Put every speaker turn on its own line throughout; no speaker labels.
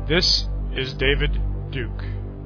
This is David Duke.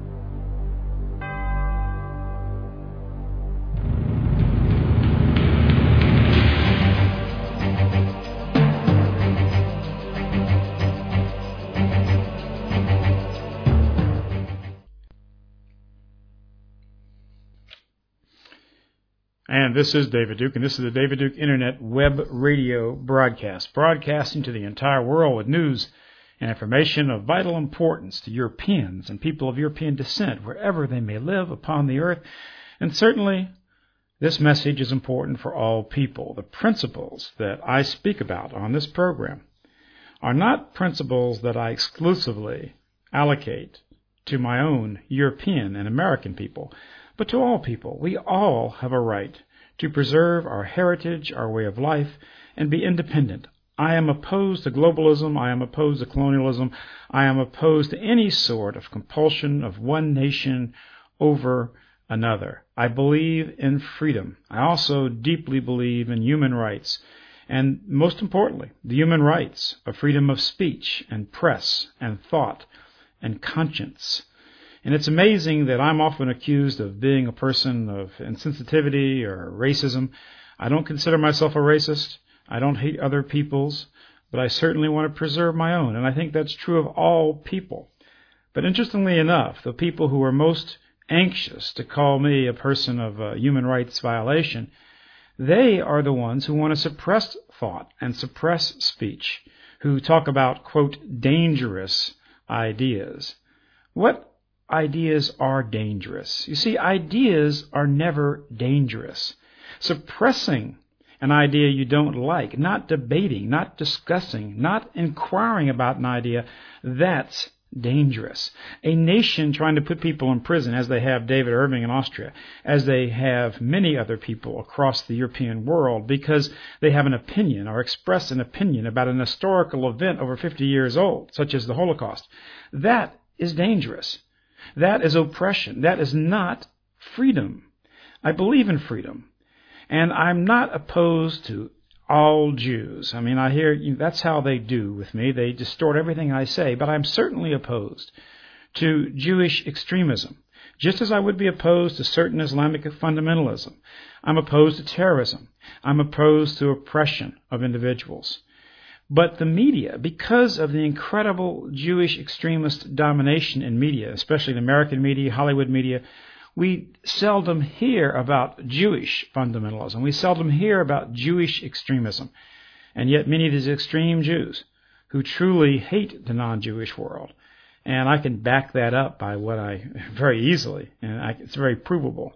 And this is David Duke, and this is the David Duke Internet Web Radio broadcast, broadcasting to the entire world with news and information of vital importance to Europeans and people of European descent, wherever they may live upon the earth. And certainly, this message is important for all people. The principles that I speak about on this program are not principles that I exclusively allocate to my own European and American people, but to all people. We all have a right to preserve our heritage, our way of life, and be independent. I am opposed to globalism. I am opposed to colonialism. I am opposed to any sort of compulsion of one nation over another. I believe in freedom. I also deeply believe in human rights, and most importantly, the human rights of freedom of speech and press and thought and conscience. And it's amazing that I'm often accused of being a person of insensitivity or racism. I don't consider myself a racist. I don't hate other people's, but I certainly want to preserve my own. And I think that's true of all people. But interestingly enough, the people who are most anxious to call me a person of a human rights violation, they are the ones who want to suppress thought and suppress speech, who talk about, quote, dangerous ideas. What ideas are dangerous? You see, ideas are never dangerous. Suppressing an idea you don't like, not debating, not discussing, not inquiring about an idea, that's dangerous. A nation trying to put people in prison, as they have David Irving in Austria, as they have many other people across the European world, because they have an opinion or express an opinion about an historical event over 50 years old, such as the Holocaust, that is dangerous. That is oppression. That is not freedom. I believe in freedom. And I'm not opposed to all Jews. I mean, I hear that's how they do with me. They distort everything I say. But I'm certainly opposed to Jewish extremism, just as I would be opposed to certain Islamic fundamentalism. I'm opposed to terrorism. I'm opposed to oppression of individuals. But the media, because of the incredible Jewish extremist domination in media, especially the American media, Hollywood media, we seldom hear about Jewish fundamentalism. We seldom hear about Jewish extremism. And yet many of these extreme Jews who truly hate the non-Jewish world, and I can back that up by what I very easily, and it's very provable.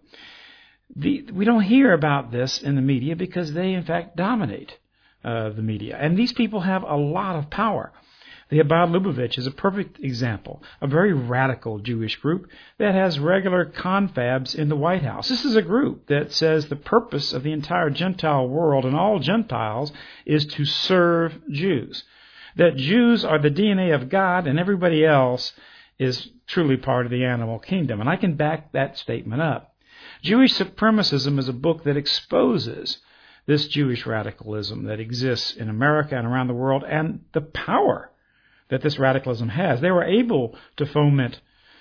We don't hear about this in the media because they, in fact, dominate the media. And these people have a lot of power. The Chabad Lubavitch is a perfect example, a very radical Jewish group that has regular confabs in the White House. This is a group that says the purpose of the entire Gentile world and all Gentiles is to serve Jews. That Jews are the DNA of God and everybody else is truly part of the animal kingdom. And I can back that statement up. Jewish Supremacism is a book that exposes this Jewish radicalism that exists in America and around the world, and the power that this radicalism has. They were able to foment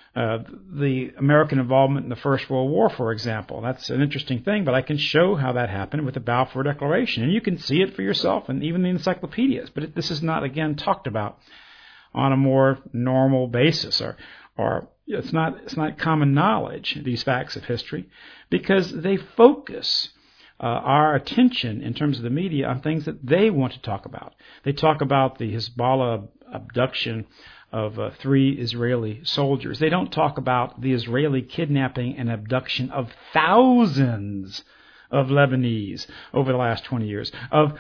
the American involvement in the First World War, for example. That's an interesting thing, but I can show how that happened with the Balfour Declaration, and you can see it for yourself and even the encyclopedias. But this is not, again, talked about on a more normal basis, or it's not common knowledge, these facts of history, because they focus our attention in terms of the media on things that they want to talk about. They talk about the Hezbollah abduction of 3 Israeli soldiers. They don't talk about the Israeli kidnapping and abduction of thousands of Lebanese over the last 20 years, of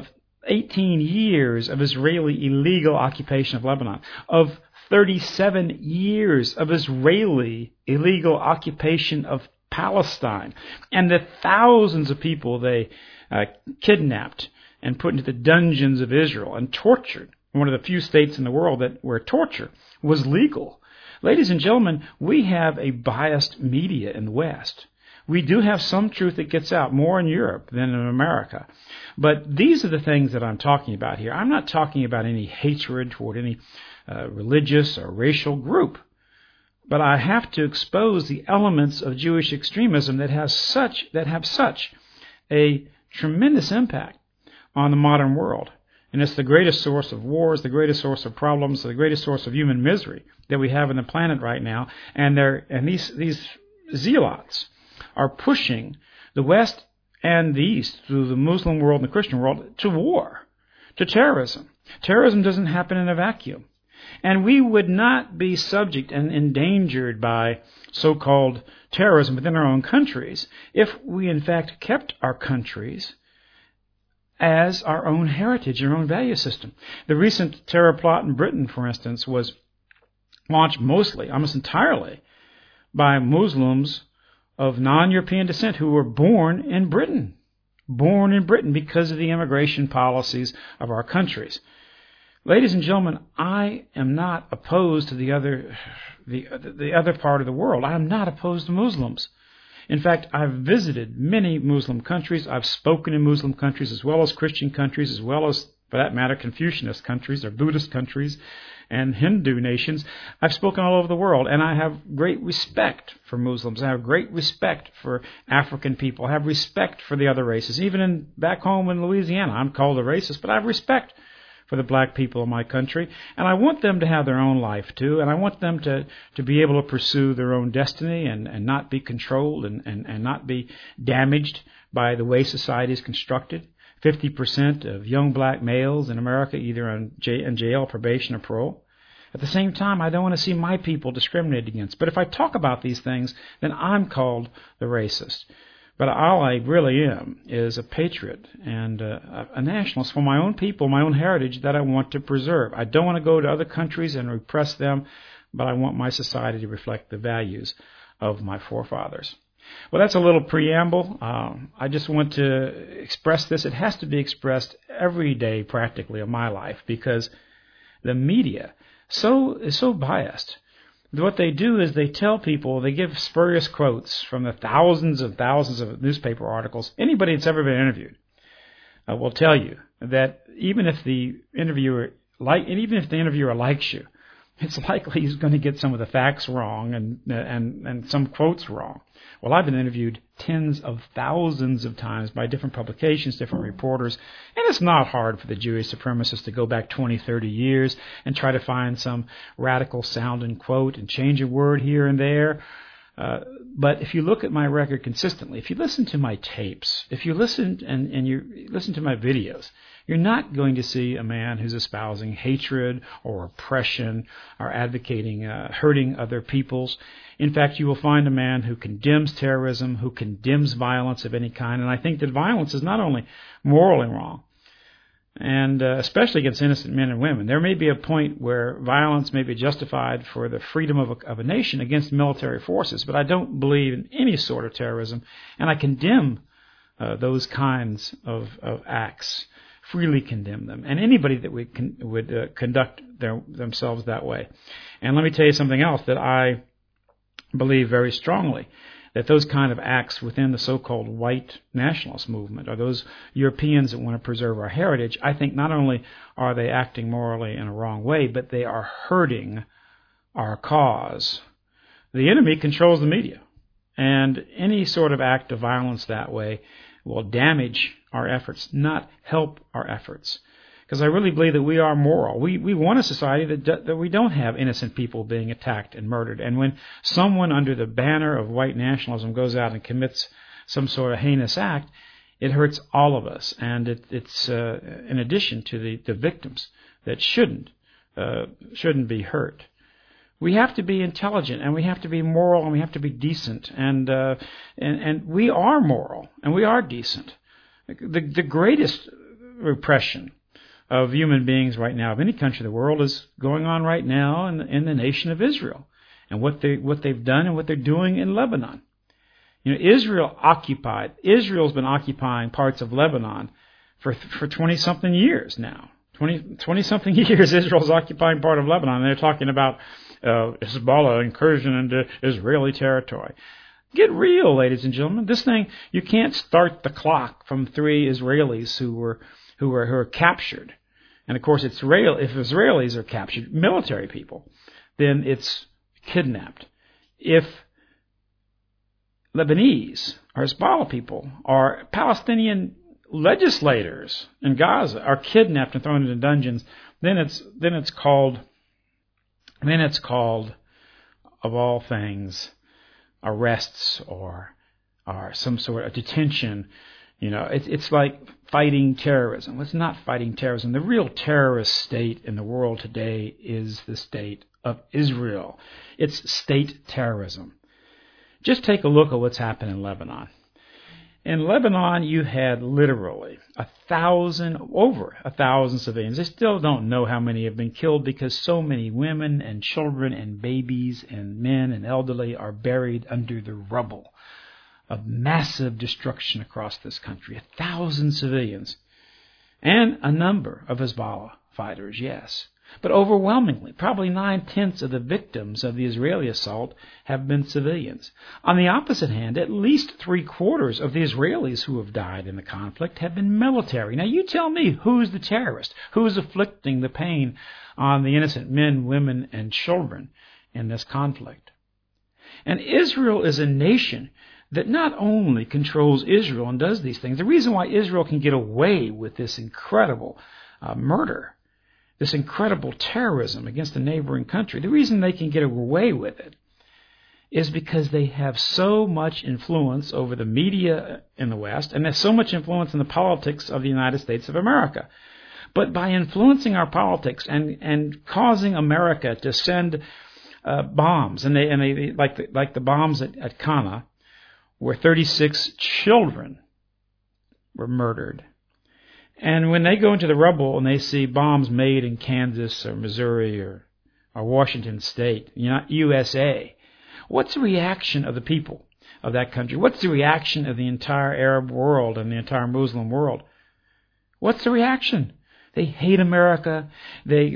18 years of Israeli illegal occupation of Lebanon, of 37 years of Israeli illegal occupation of Palestine, and the thousands of people they kidnapped and put into the dungeons of Israel and tortured. One of the few states in the world where torture was legal. Ladies and gentlemen, we have a biased media in the West. We do have some truth that gets out, more in Europe than in America. But these are the things that I'm talking about here. I'm not talking about any hatred toward any religious or racial group. But I have to expose the elements of Jewish extremism that have such a tremendous impact on the modern world. And it's the greatest source of wars, the greatest source of problems, the greatest source of human misery that we have on the planet right now. And these zealots are pushing the West and the East, through the Muslim world and the Christian world, to war, to terrorism. Terrorism doesn't happen in a vacuum. And we would not be subject and endangered by so-called terrorism within our own countries if we, in fact, kept our countries as our own heritage, our own value system. The recent terror plot in Britain, for instance, was launched mostly, almost entirely, by Muslims of non-European descent who were born in Britain because of the immigration policies of our countries. Ladies and gentlemen, I am not opposed to the other part of the world. I am not opposed to Muslims. In fact, I've visited many Muslim countries. I've spoken in Muslim countries as well as Christian countries, as well as, for that matter, Confucianist countries or Buddhist countries and Hindu nations. I've spoken all over the world, and I have great respect for Muslims. I have great respect for African people. I have respect for the other races. Even back home in Louisiana, I'm called a racist, but I have respect for the black people of my country, and I want them to have their own life too, and I want them to be able to pursue their own destiny and not be controlled and not be damaged by the way society is constructed. 50% of young black males in America either in jail, probation, or parole. At the same time, I don't want to see my people discriminated against. But if I talk about these things, then I'm called the racist. But all I really am is a patriot and a nationalist for my own people, my own heritage that I want to preserve. I don't want to go to other countries and repress them, but I want my society to reflect the values of my forefathers. Well, that's a little preamble. I just want to express this. It has to be expressed every day practically of my life because the media is so biased. What they do is they tell people, they give spurious quotes from the thousands of newspaper articles. Anybody that's ever been interviewed will tell you that even if the interviewer likes you, it's likely he's going to get some of the facts wrong and some quotes wrong. Well, I've been interviewed tens of thousands of times by different publications, different reporters, and it's not hard for the Jewish supremacists to go back 20, 30 years and try to find some radical sounding quote and change a word here and there. But if you look at my record consistently, if you listen to my tapes, if you listen and you listen to my videos, you're not going to see a man who's espousing hatred or oppression or advocating hurting other peoples. In fact, you will find a man who condemns terrorism, who condemns violence of any kind. And I think that violence is not only morally wrong, and especially against innocent men and women. There may be a point where violence may be justified for the freedom of a nation against military forces, but I don't believe in any sort of terrorism, and I condemn those kinds of acts, freely condemn them, and anybody that would conduct themselves that way. And let me tell you something else that I believe very strongly, that those kind of acts within the so-called white nationalist movement, or those Europeans that want to preserve our heritage, I think not only are they acting morally in a wrong way, but they are hurting our cause. The enemy controls the media, and any sort of act of violence that way will damage our efforts, not help our efforts. Because I really believe that we are moral. We want a society that we don't have innocent people being attacked and murdered. And when someone under the banner of white nationalism goes out and commits some sort of heinous act, it hurts all of us. And it's in addition to the victims that shouldn't be hurt. We have to be intelligent, and we have to be moral, and we have to be decent. And we are moral, and we are decent. The greatest repression of human beings right now, of any country in the world, is going on right now in the nation of Israel, and what they've done and what they're doing in Lebanon. You know, Israel's been occupying parts of Lebanon for 20-something years now. 20-something years Israel's occupying part of Lebanon. They're talking about Hezbollah incursion into Israeli territory. Get real, ladies and gentlemen. This thing, you can't start the clock from 3 Israelis who were captured. And of course, if Israelis are captured, military people, then it's kidnapped. If Lebanese or Hezbollah people or Palestinian legislators in Gaza are kidnapped and thrown into dungeons, then it's called, of all things, arrests or some sort of detention. You know, it's like fighting terrorism. It's not fighting terrorism. The real terrorist state in the world today is the state of Israel. It's state terrorism. Just take a look at what's happened in Lebanon. In Lebanon, you had literally over 1,000 civilians. They still don't know how many have been killed because so many women and children and babies and men and elderly are buried under the rubble of massive destruction across this country. 1,000 civilians. And a number of Hezbollah fighters, yes. But overwhelmingly, probably 9/10 of the victims of the Israeli assault have been civilians. On the opposite hand, at least 3/4 of the Israelis who have died in the conflict have been military. Now you tell me, who's the terrorist? Who's inflicting the pain on the innocent men, women, and children in this conflict? And Israel is a nation that not only controls Israel and does these things. The reason why Israel can get away with this incredible murder, this incredible terrorism against a neighboring country, the reason they can get away with it is because they have so much influence over the media in the West, and there's so much influence in the politics of the United States of America. But by influencing our politics and causing America to send bombs, and they like the bombs at Cana, where 36 children were murdered. And when they go into the rubble and they see bombs made in Kansas or Missouri or Washington State, USA, what's the reaction of the people of that country? What's the reaction of the entire Arab world and the entire Muslim world? What's the reaction? They hate America. They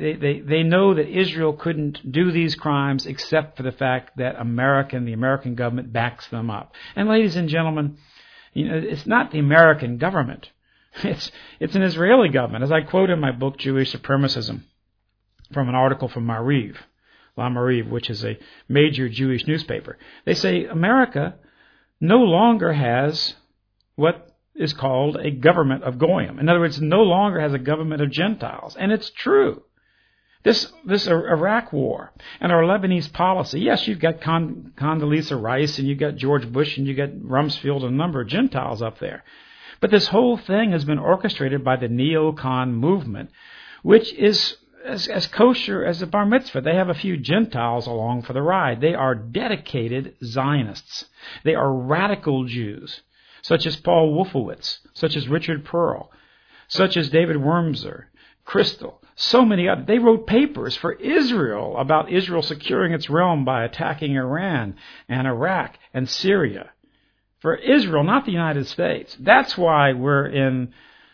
know that Israel couldn't do these crimes except for the fact that the American government backs them up. And ladies and gentlemen, it's not the American government. It's an Israeli government. As I quote in my book, Jewish Supremacism, from an article from Maariv, La Maariv, which is a major Jewish newspaper. They say America no longer has what is called a government of Goyim. In other words, no longer has a government of Gentiles. And it's true. This Iraq war and our Lebanese policy, yes, you've got Condoleezza Rice and you've got George Bush and you've got Rumsfeld and a number of Gentiles up there. But this whole thing has been orchestrated by the neocon movement, which is as kosher as a bar mitzvah. They have a few Gentiles along for the ride. They are dedicated Zionists. They are radical Jews, such as Paul Wolfowitz, such as Richard Pearl, such as David Wormser, Crystal, so many others. They wrote papers for Israel about Israel securing its realm by attacking Iran and Iraq and Syria. For Israel, not the United States. That's why we're in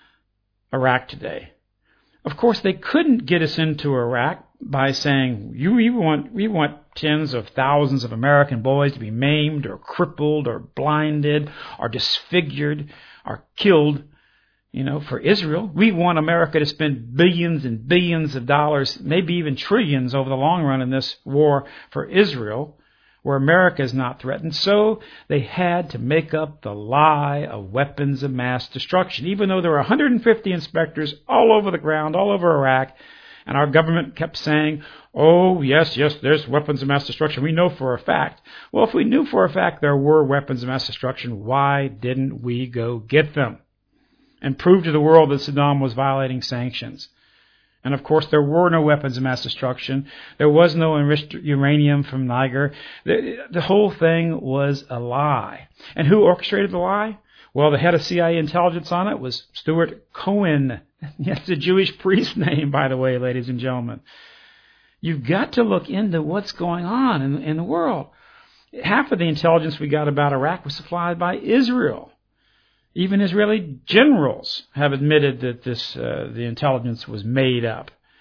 Iraq today. Of course, they couldn't get us into Iraq by saying, we want tens of thousands of American boys to be maimed or crippled or blinded or disfigured or killed. For Israel, we want America to spend billions and billions of dollars, maybe even trillions over the long run in this war for Israel, where America is not threatened. So they had to make up the lie of weapons of mass destruction, even though there were 150 inspectors all over the ground, all over Iraq, and our government kept saying, oh, yes, there's weapons of mass destruction. We know for a fact. Well, if we knew for a fact there were weapons of mass destruction, why didn't we go get them and prove to the world that Saddam was violating sanctions? And of course, there were no weapons of mass destruction. There was no enriched uranium from Niger. The whole thing was a lie. And who orchestrated the lie? Well, the head of CIA intelligence on it was Stuart Cohen. That's a Jewish priest name, by the way, ladies and gentlemen. You've got to look into what's going on in the world. Half of the intelligence we got about Iraq was supplied by Israel. Even Israeli generals have admitted that the intelligence was made up.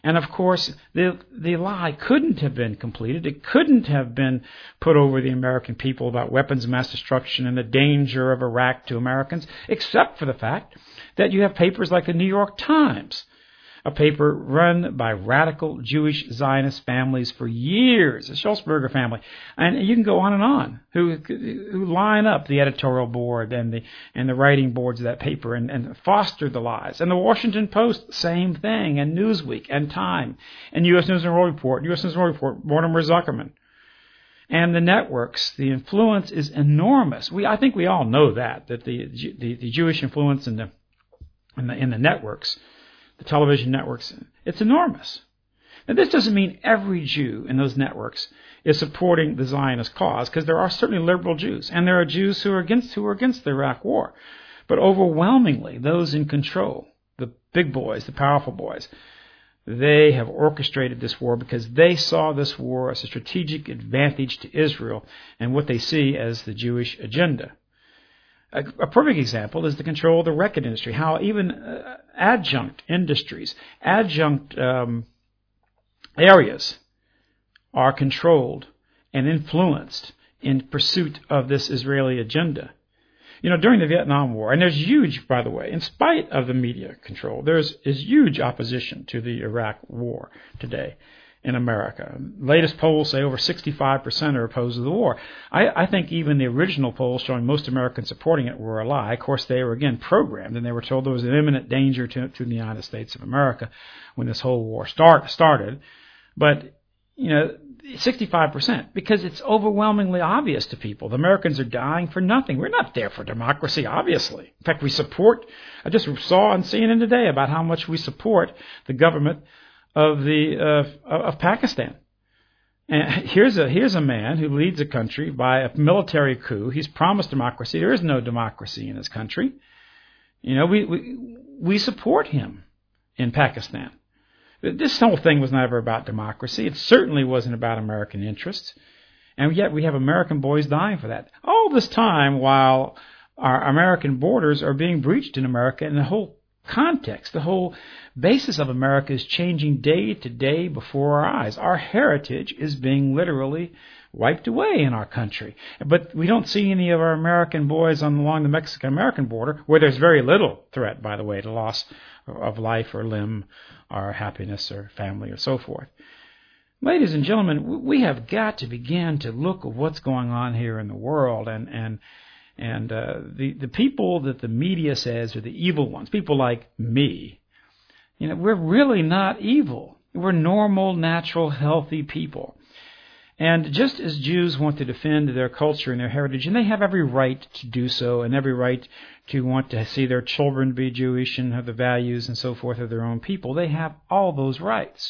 And of course, the lie couldn't have been completed. It couldn't have been put over the American people about weapons of mass destruction and the danger of Iraq to Americans, except for the fact that you have papers like the New York Times, a paper run by radical Jewish Zionist families for years, the Sulzberger family, and you can go on, who line up the editorial board and the writing boards of that paper and foster the lies. And the Washington Post, same thing, and Newsweek and Time, and U.S. News and World Report, Mortimer Zuckerman. And the networks, the influence is enormous. I think we all know that the Jewish influence in the networks, the television networks, it's enormous. Now, this doesn't mean every Jew in those networks is supporting the Zionist cause, because there are certainly liberal Jews, and there are Jews who are against the Iraq War. But overwhelmingly, those in control, the big boys, the powerful boys, they have orchestrated this war because they saw this war as a strategic advantage to Israel and what they see as the Jewish agenda. A perfect example is the control of the record industry, how even adjunct industries, adjunct areas are controlled and influenced in pursuit of this Israeli agenda. During the Vietnam War, and there's huge, by the way, in spite of the media control, is huge opposition to the Iraq War today in America. Latest polls say over 65% are opposed to the war. I think even the original polls showing most Americans supporting it were a lie. Of course, they were again programmed, and they were told there was an imminent danger to the United States of America when this whole war started. But 65%, because it's overwhelmingly obvious to people. The Americans are dying for nothing. We're not there for democracy, obviously. In fact, I just saw on CNN today about how much we support the government of Pakistan. And here's a man who leads a country by a military coup. He's promised democracy. There is no democracy in his country. We support him in Pakistan. This whole thing was never about democracy. It certainly wasn't about American interests. And yet we have American boys dying for that. All this time while our American borders are being breached in America, and the whole context, the whole basis of America is changing day to day before our eyes. Our heritage is being literally wiped away in our country. But we don't see any of our American boys along the Mexican-American border, where there's very little threat, by the way, to loss of life or limb or happiness or family or so forth. Ladies and gentlemen, we have got to begin to look at what's going on here in the world, and the people that the media says are the evil ones, people like me, we're really not evil. We're normal, natural, healthy people. And just as Jews want to defend their culture and their heritage, and they have every right to do so, and every right to want to see their children be Jewish and have the values and so forth of their own people, they have all those rights.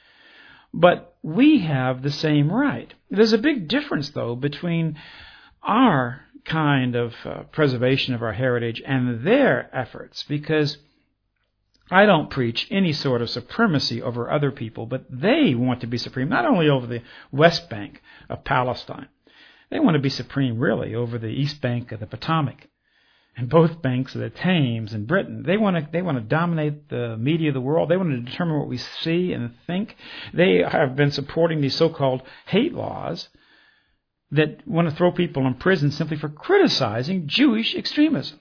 But we have the same right. There's a big difference, though, between our kind of preservation of our heritage and their efforts, because I don't preach any sort of supremacy over other people, but they want to be supreme, not only over the West Bank of Palestine. They want to be supreme, really, over the East Bank of the Potomac and both banks of the Thames in Britain. They want to dominate the media of the world. They want to determine what we see and think. They have been supporting these so-called hate laws that want to throw people in prison simply for criticizing Jewish extremism.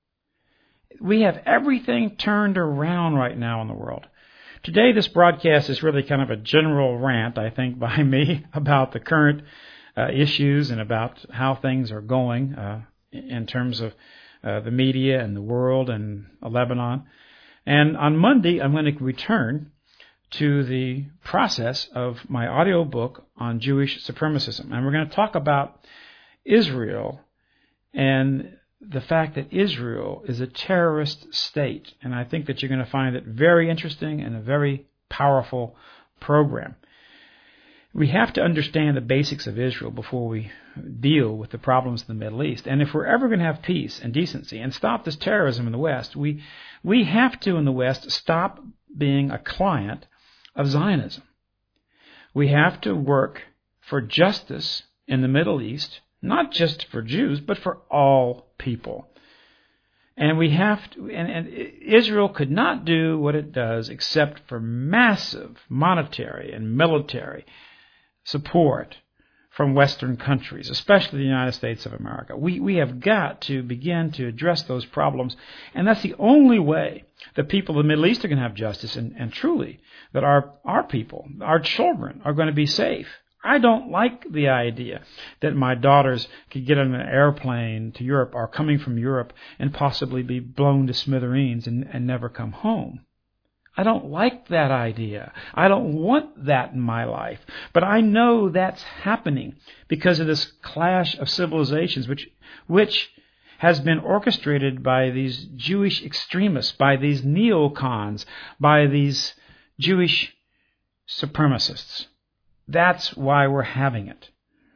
We have everything turned around right now in the world. Today, this broadcast is really kind of a general rant, I think, by me about the current issues and about how things are going in terms of the media and the world and Lebanon. And on Monday, I'm going to return to the process of my audio book on Jewish supremacism. And we're going to talk about Israel and the fact that Israel is a terrorist state. And I think that you're going to find it very interesting and a very powerful program. We have to understand the basics of Israel before we deal with the problems in the Middle East. And if we're ever going to have peace and decency and stop this terrorism in the West, we have to, in the West, stop being a client of Zionism. We have to work for justice in the Middle East, not just for Jews, but for all people. And we have to, and Israel could not do what it does except for massive monetary and military support from Western countries, especially the United States of America. We have got to begin to address those problems, and that's the only way the people of the Middle East are going to have justice, and truly that our people, our children, are going to be safe. I don't like the idea that my daughters could get on an airplane to Europe or coming from Europe and possibly be blown to smithereens and never come home. I don't like that idea. I don't want that in my life. But I know that's happening because of this clash of civilizations, which has been orchestrated by these Jewish extremists, by these neocons, by these Jewish supremacists. That's why we're having it.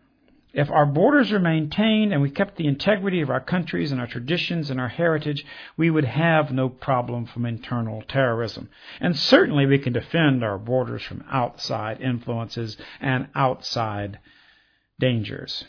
If our borders are maintained and we kept the integrity of our countries and our traditions and our heritage, we would have no problem from internal terrorism. And certainly we can defend our borders from outside influences and outside dangers.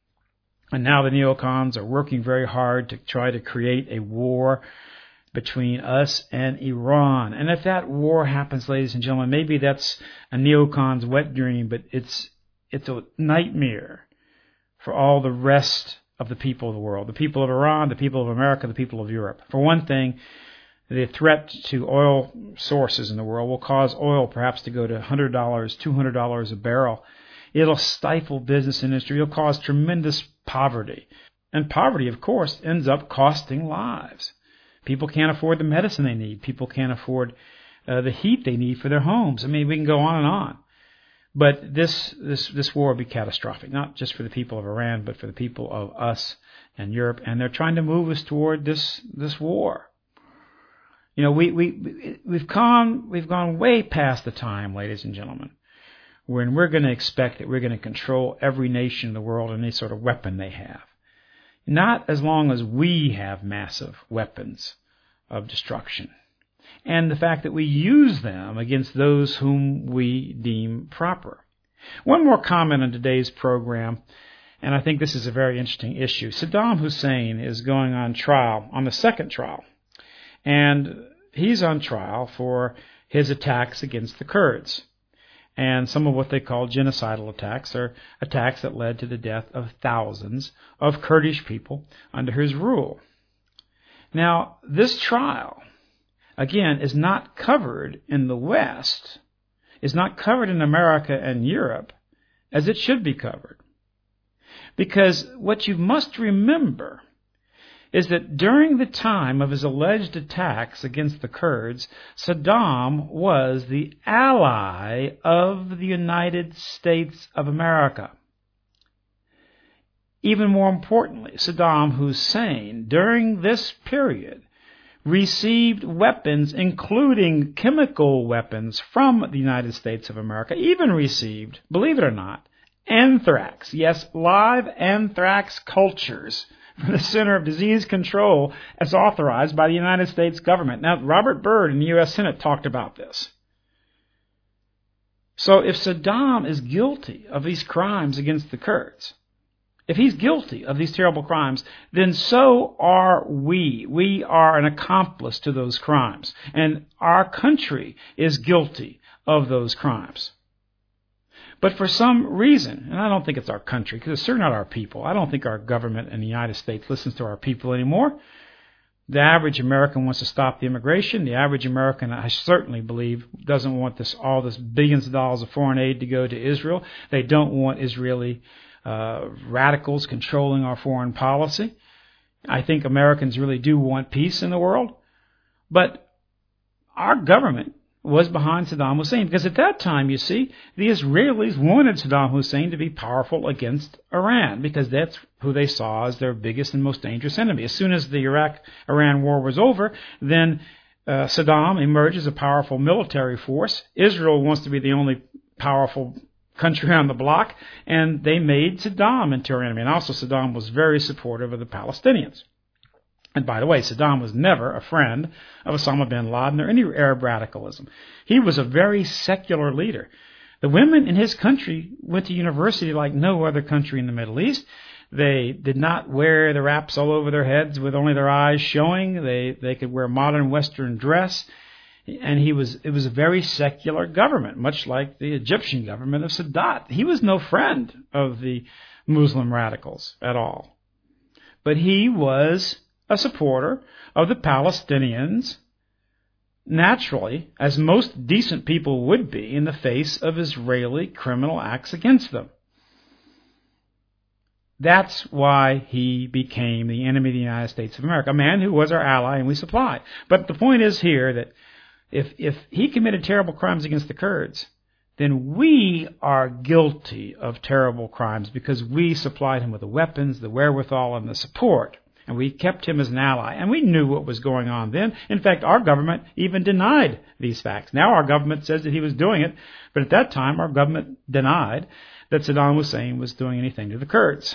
And now the neocons are working very hard to try to create a war between us and Iran. And if that war happens, ladies and gentlemen, maybe that's a neocon's wet dream, but it's a nightmare for all the rest of the people of the world, the people of Iran, the people of America, the people of Europe. For one thing, the threat to oil sources in the world will cause oil perhaps to go to $100, $200 a barrel. It'll stifle business industry. It'll cause tremendous poverty. And poverty, of course, ends up costing lives. People can't afford the medicine they need. People can't afford the heat they need for their homes. I mean, we can go on and on. But this war will be catastrophic, not just for the people of Iran, but for the people of us and Europe. And they're trying to move us toward this war. You know, we've gone way past the time, ladies and gentlemen, when we're going to expect that we're going to control every nation in the world and any sort of weapon they have. Not as long as we have massive weapons of destruction. And the fact that we use them against those whom we deem proper. One more comment on today's program, and I think this is a very interesting issue. Saddam Hussein is going on trial, on the second trial, and he's on trial for his attacks against the Kurds. And some of what they call genocidal attacks are attacks that led to the death of thousands of Kurdish people under his rule. Now, this trial, again, is not covered in the West, is not covered in America and Europe as it should be covered. Because what you must remember is that during the time of his alleged attacks against the Kurds, Saddam was the ally of the United States of America. Even more importantly, Saddam Hussein, during this period, received weapons, including chemical weapons, from the United States of America, even received, believe it or not, anthrax. Yes, live anthrax cultures from the Center of Disease Control as authorized by the United States government. Now, Robert Byrd in the U.S. Senate talked about this. So if Saddam is guilty of these crimes against the Kurds, if he's guilty of these terrible crimes, then so are we. We are an accomplice to those crimes. And our country is guilty of those crimes. But for some reason, and I don't think it's our country, because it's certainly not our people. I don't think our government in the United States listens to our people anymore. The average American wants to stop the immigration. The average American, I certainly believe, doesn't want all this billions of dollars of foreign aid to go to Israel. They don't want Israeli radicals controlling our foreign policy. I think Americans really do want peace in the world. But our government was behind Saddam Hussein, because at that time, you see, the Israelis wanted Saddam Hussein to be powerful against Iran, because that's who they saw as their biggest and most dangerous enemy. As soon as the Iraq-Iran war was over, then Saddam emerged as a powerful military force. Israel wants to be the only powerful country on the block, and they made Saddam into their enemy. And also Saddam was very supportive of the Palestinians. And by the way, Saddam was never a friend of Osama bin Laden or any Arab radicalism. He was a very secular leader. The women in his country went to university like no other country in the Middle East. They did not wear the wraps all over their heads with only their eyes showing. They could wear modern Western dress. And it was a very secular government, much like the Egyptian government of Sadat. He was no friend of the Muslim radicals at all. But he was a supporter of the Palestinians, naturally, as most decent people would be in the face of Israeli criminal acts against them. That's why he became the enemy of the United States of America, a man who was our ally and we supplied. But the point is here that if he committed terrible crimes against the Kurds, then we are guilty of terrible crimes because we supplied him with the weapons, the wherewithal, and the support. And we kept him as an ally. And we knew what was going on then. In fact, our government even denied these facts. Now our government says that he was doing it, but at that time our government denied that Saddam Hussein was doing anything to the Kurds.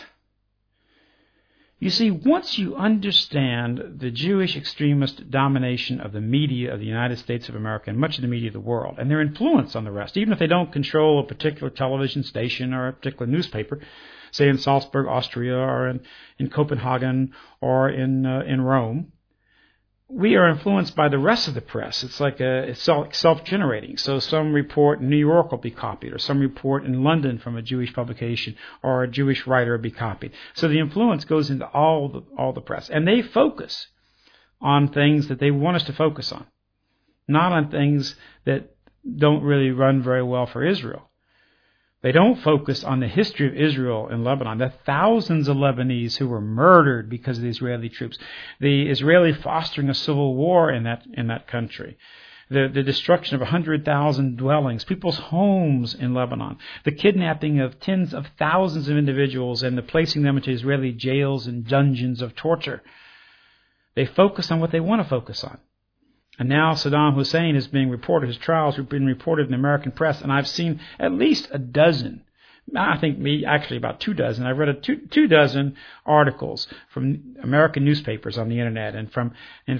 You see, once you understand the Jewish extremist domination of the media of the United States of America and much of the media of the world, and their influence on the rest, even if they don't control a particular television station or a particular newspaper, say in Salzburg, Austria, or in Copenhagen, or in Rome, we are influenced by the rest of the press. It's self-generating. So some report in New York will be copied, or some report in London from a Jewish publication or a Jewish writer will be copied. So the influence goes into all the press. And they focus on things that they want us to focus on, not on things that don't really run very well for Israel. They don't focus on the history of Israel in Lebanon, the thousands of Lebanese who were murdered because of the Israeli troops, the Israeli fostering a civil war in that country, the destruction of 100,000 dwellings, people's homes in Lebanon, the kidnapping of tens of thousands of individuals and the placing them into Israeli jails and dungeons of torture. They focus on what they want to focus on. And now Saddam Hussein is being reported, his trials have been reported in the American press, and I've seen at least a dozen, I think actually about 2 dozen. I've read two dozen articles from American newspapers on the internet and from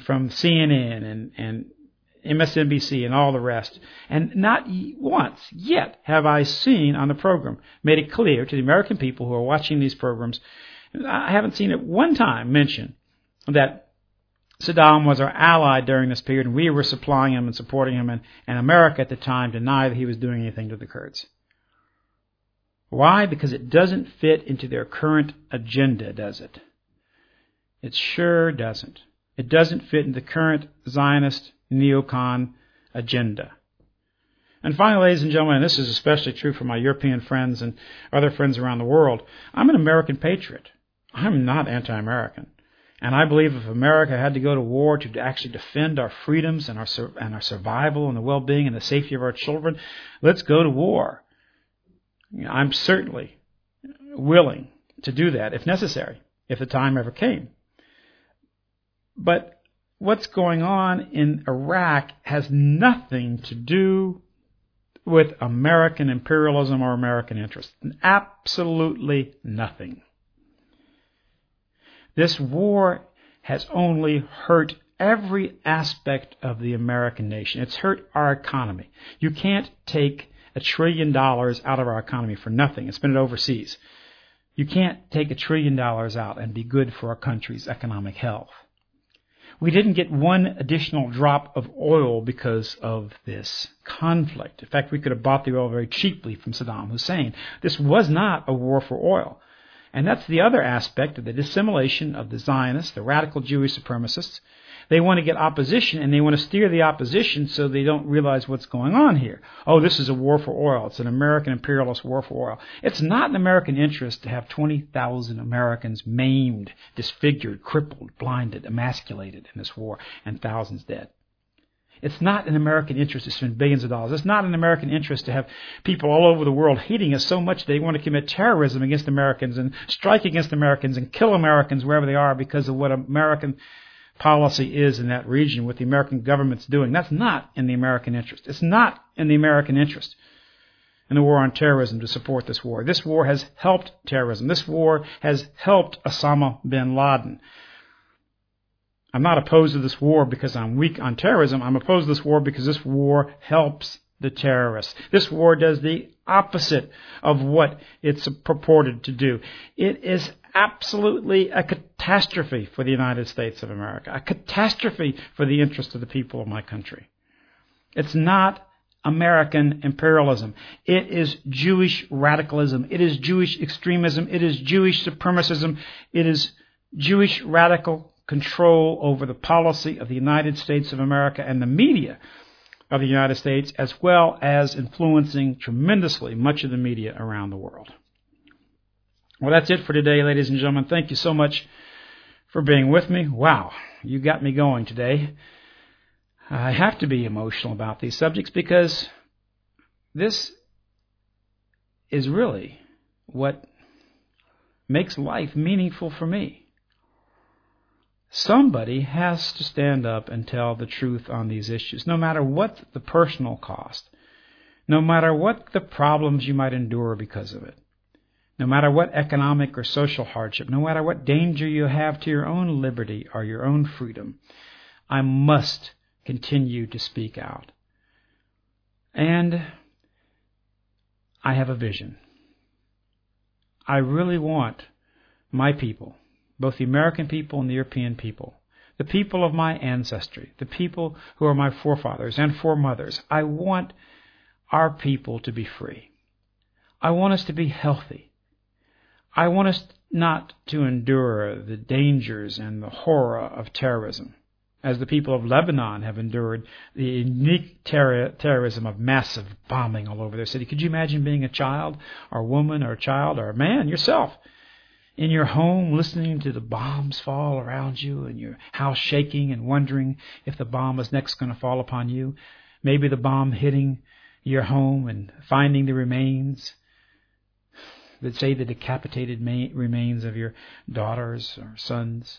CNN and MSNBC and all the rest. And not once yet have I seen on the program made it clear to the American people who are watching these programs, I haven't seen it one time mention that Saddam was our ally during this period, and we were supplying him and supporting him, and America at the time denied that he was doing anything to the Kurds. Why? Because it doesn't fit into their current agenda, does it? It sure doesn't. It doesn't fit in the current Zionist neocon agenda. And finally, ladies and gentlemen, and this is especially true for my European friends and other friends around the world, I'm an American patriot. I'm not anti-American. And I believe if America had to go to war to actually defend our freedoms and our survival and the well-being and the safety of our children, let's go to war. I'm certainly willing to do that if necessary, if the time ever came. But what's going on in Iraq has nothing to do with American imperialism or American interests. Absolutely nothing. This war has only hurt every aspect of the American nation. It's hurt our economy. You can't take $1 trillion out of our economy for nothing and spend it overseas. You can't take $1 trillion out and be good for our country's economic health. We didn't get one additional drop of oil because of this conflict. In fact, we could have bought the oil very cheaply from Saddam Hussein. This was not a war for oil. And that's the other aspect of the dissimulation of the Zionists, the radical Jewish supremacists. They want to get opposition, and they want to steer the opposition so they don't realize what's going on here. Oh, this is a war for oil. It's an American imperialist war for oil. It's not an American interest to have 20,000 Americans maimed, disfigured, crippled, blinded, emasculated in this war, and thousands dead. It's not an American interest to spend billions of dollars. It's not an American interest to have people all over the world hating us so much they want to commit terrorism against Americans and strike against Americans and kill Americans wherever they are because of what American policy is in that region, what the American government's doing. That's not in the American interest. It's not in the American interest in the war on terrorism to support this war. This war has helped terrorism. This war has helped Osama bin Laden. I'm not opposed to this war because I'm weak on terrorism. I'm opposed to this war because this war helps the terrorists. This war does the opposite of what it's purported to do. It is absolutely a catastrophe for the United States of America, a catastrophe for the interest of the people of my country. It's not American imperialism. It is Jewish radicalism. It is Jewish extremism. It is Jewish supremacism. It is Jewish radical control over the policy of the United States of America and the media of the United States, as well as influencing tremendously much of the media around the world. Well, that's it for today, ladies and gentlemen. Thank you so much for being with me. Wow, you got me going today. I have to be emotional about these subjects because this is really what makes life meaningful for me. Somebody has to stand up and tell the truth on these issues, no matter what the personal cost, no matter what the problems you might endure because of it, no matter what economic or social hardship, no matter what danger you have to your own liberty or your own freedom. I must continue to speak out. And I have a vision. I really want my people, both the American people and the European people, the people of my ancestry, the people who are my forefathers and foremothers, I want our people to be free. I want us to be healthy. I want us not to endure the dangers and the horror of terrorism, as the people of Lebanon have endured the unique terrorism of massive bombing all over their city. Could you imagine being a child or a woman or a child or a man yourself in your home listening to the bombs fall around you and your house shaking and wondering if the bomb is next going to fall upon you? Maybe the bomb hitting your home and finding the remains, let's say the decapitated remains of your daughters or sons.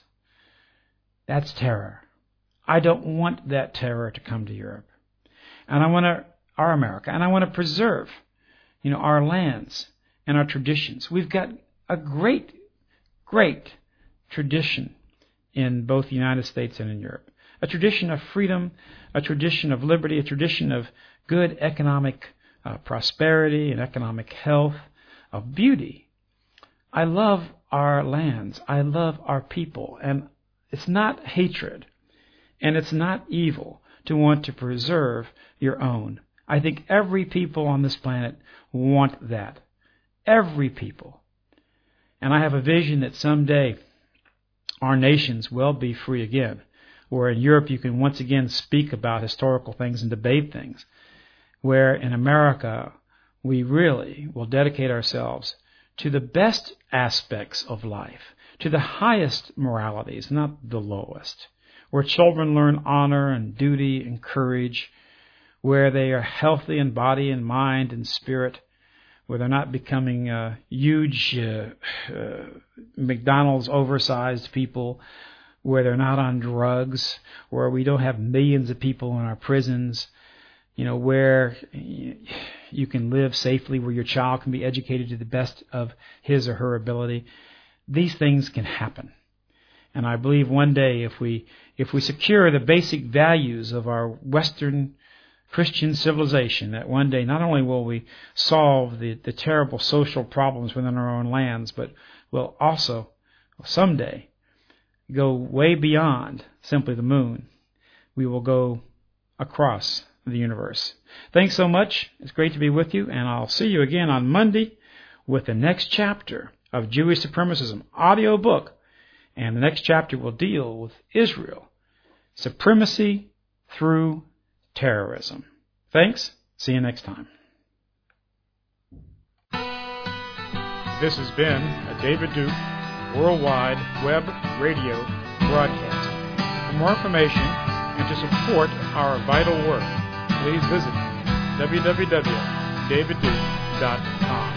That's terror. I don't want that terror to come to Europe. And I want our America, and I want to preserve, our lands and our traditions. We've got a great, great tradition in both the United States and in Europe. A tradition of freedom, a tradition of liberty, a tradition of good economic prosperity and economic health, of beauty. I love our lands. I love our people. And it's not hatred. And it's not evil to want to preserve your own. I think every people on this planet want that. Every people. And I have a vision that someday our nations will be free again. Where in Europe you can once again speak about historical things and debate things. Where in America we really will dedicate ourselves to the best aspects of life, to the highest moralities, not the lowest. Where children learn honor and duty and courage, where they are healthy in body and mind and spirit, where they're not becoming huge McDonald's oversized people, where they're not on drugs, where we don't have millions of people in our prisons, where you can live safely, where your child can be educated to the best of his or her ability. These things can happen. And I believe one day if we secure the basic values of our Western Christian civilization, that one day not only will we solve the terrible social problems within our own lands, but we'll also someday go way beyond simply the moon. We will go across the universe. Thanks so much. It's great to be with you, and I'll see you again on Monday with the next chapter of Jewish Supremacism audio book. And the next chapter will deal with Israel, supremacy through terrorism. Thanks. See you next time. This has been a David Duke Worldwide Web Radio broadcast. For more information and to support our vital work, please visit www.davidduke.com.